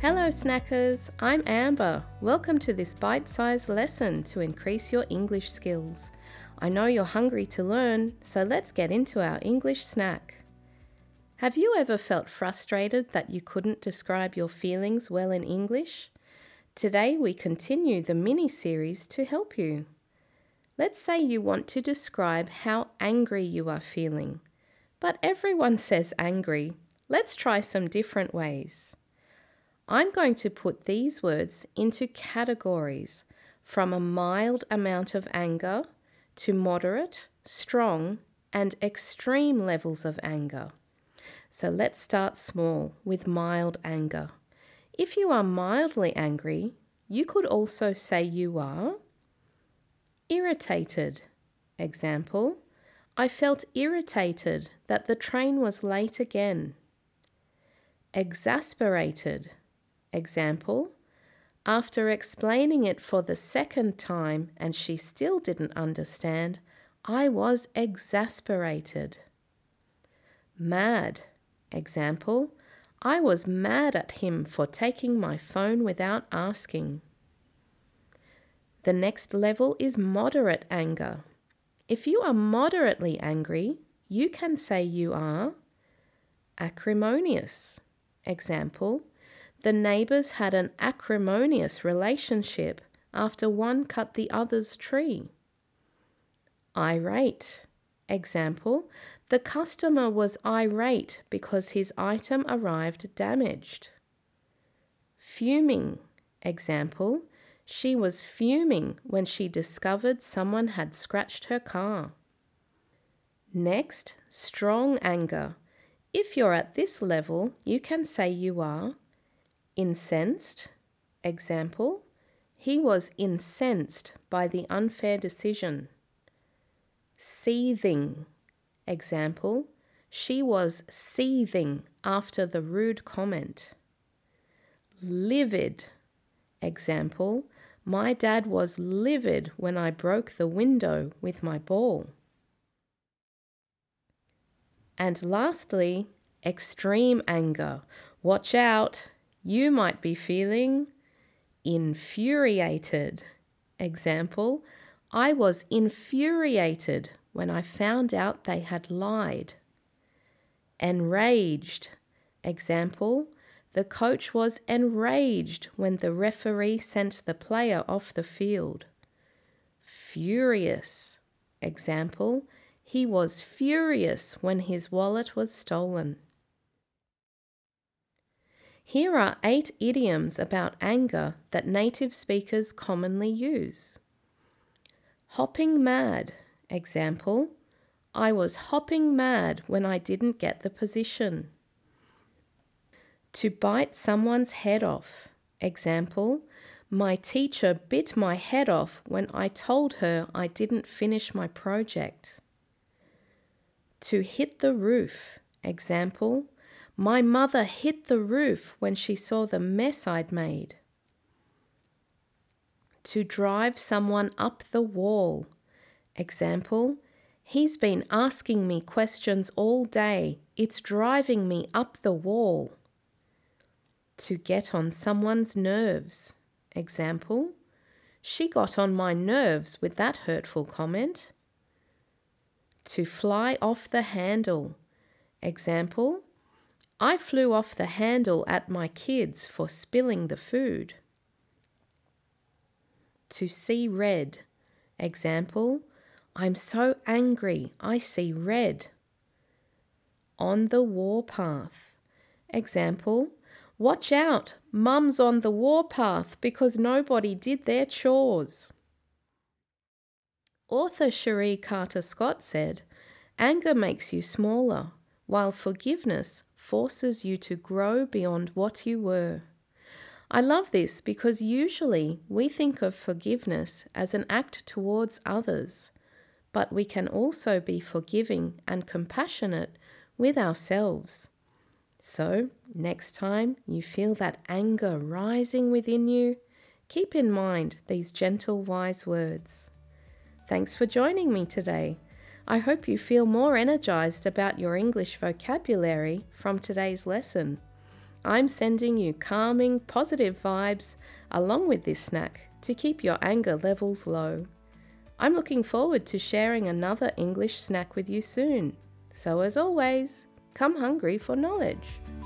Hello snackers, I'm Amber. Welcome to this bite-sized lesson to increase your English skills. I know you're hungry to learn, so let's get into our English snack. Have you ever felt frustrated that you couldn't describe your feelings well in English? Today we continue the mini-series to help you. Let's say you want to describe how angry you are feeling. But everyone says angry. Let's try some different ways. I'm going to put these words into categories from a mild amount of anger to moderate, strong, and extreme levels of anger. So let's start small with mild anger. If you are mildly angry, you could also say you are irritated. Example, I felt irritated that the train was late again. Exasperated. Example, after explaining it for the second time and she still didn't understand, I was exasperated. Mad. Example, I was mad at him for taking my phone without asking. The next level is moderate anger. If you are moderately angry, you can say you are acrimonious. Example, the neighbors had an acrimonious relationship after one cut the other's tree. Irate. Example, the customer was irate because his item arrived damaged. Fuming. Example, she was fuming when she discovered someone had scratched her car. Next, strong anger. If you're at this level, you can say you are incensed. Example, he was incensed by the unfair decision. Seething. Example, she was seething after the rude comment. Livid. Example, my dad was livid when I broke the window with my ball. And lastly, extreme anger. Watch out! You might be feeling infuriated. Example, I was infuriated when I found out they had lied. Enraged. Example, the coach was enraged when the referee sent the player off the field. Furious. Example, he was furious when his wallet was stolen. Here are 8 idioms about anger that native speakers commonly use. Hopping mad. Example, I was hopping mad when I didn't get the position. To bite someone's head off. Example, my teacher bit my head off when I told her I didn't finish my project. To hit the roof. Example, my mother hit the roof when she saw the mess I'd made. To drive someone up the wall. Example, he's been asking me questions all day. It's driving me up the wall. To get on someone's nerves. Example, she got on my nerves with that hurtful comment. To fly off the handle. Example, I flew off the handle at my kids for spilling the food. To see red. Example, I'm so angry, I see red. On the warpath. Example, watch out, Mum's on the warpath because nobody did their chores. Author Cherie Carter Scott said, anger makes you smaller, while forgiveness forces you to grow beyond what you were. I love this because usually we think of forgiveness as an act towards others, but we can also be forgiving and compassionate with ourselves. So, next time you feel that anger rising within you, keep in mind these gentle, wise words. Thanks for joining me today. I hope you feel more energized about your English vocabulary from today's lesson. I'm sending you calming, positive vibes along with this snack to keep your anger levels low. I'm looking forward to sharing another English snack with you soon. So as always, come hungry for knowledge.